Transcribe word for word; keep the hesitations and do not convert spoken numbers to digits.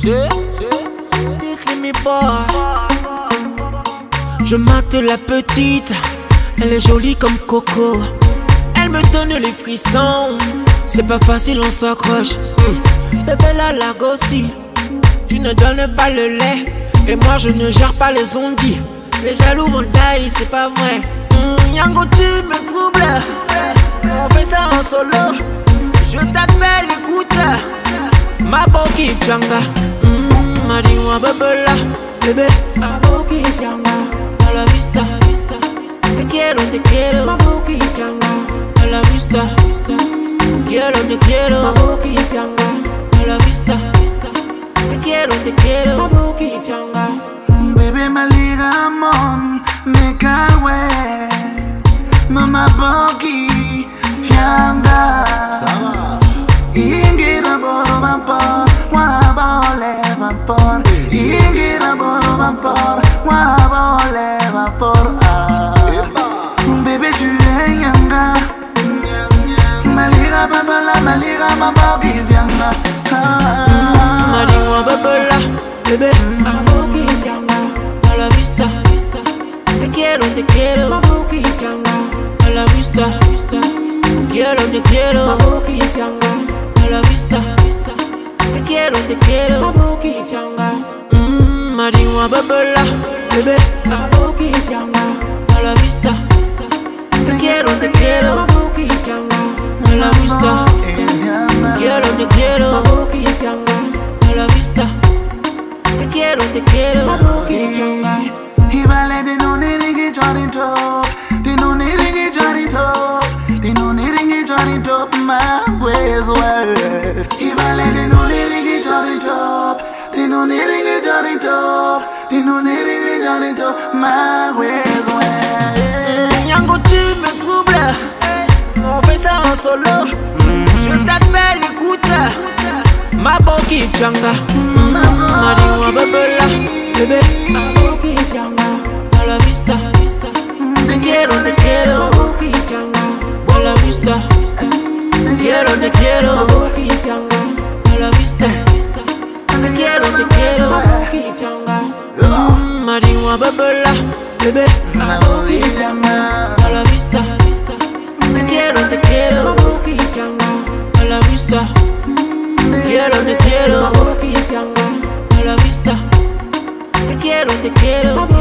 me boy. Je mate la petite, elle est jolie comme Coco. Elle me donne les frissons, c'est pas facile, on s'accroche. mmh. Bébé la lagossi, tu ne donnes pas le lait, et moi je ne gère pas les ondits. Les jaloux vont tailler, c'est pas vrai. mmh, Yango tu me troubles, on fait ça en solo. Je t'appelle, écoute, ma boki fianga. mmh, Mariwa babela, bébé, ma boki fianga. A la vista, te quiero, te quiero, ma boki fianga. A la vista, quiero, te quiero, ma boki fianga. A la vista, te quiero, te quiero, ma boki fianga. Baby maliga mon, me kawe, mama boki fianga. Ingira boro vampor, wabole vampor. Ingira boro vampor, wabole vampor. Ah. Baby tu es yanga, maliga babala, maliga maboki fianga. Ah. Mariwa babala, bébé, maboki fianga. A la vista, te quiero, te quiero, maboki fianga. A la vista, quiero, te quiero, maboki fianga. A la vista, te quiero, te quiero, maboki fianga. Mmm, Mariwa babala, bébé, maboki fianga. A la vista, te quiero, te quiero, maboki fianga. A la vista, quiero, te quiero, maboki fianga. A la vista, te quiero, te quiero, maboki fianga. He vale de no needing joining top, de no needing joining top, de no needing joining top, my ways well. He vale de no needing joining top, de no needing joining top, de no needing joining top, my ways well. Yango tu me troubles, on fait ça en solo. Je t'appelle, écoute, ma boki fianga. Mariwa babala, bébé, maboki fianga. A la vista, te quiero, te quiero, maboki fianga. A la vista, te quiero, te quiero, maboki fianga. A la vista, te quiero, te quiero, maboki fianga. mm, Mariwa babala, bébé, maboki fianga. A la vista, te quiero, te quiero, maboki fianga. A la vista, te quiero, te quiero, maboki fianga. A la vista, te quiero, te quiero.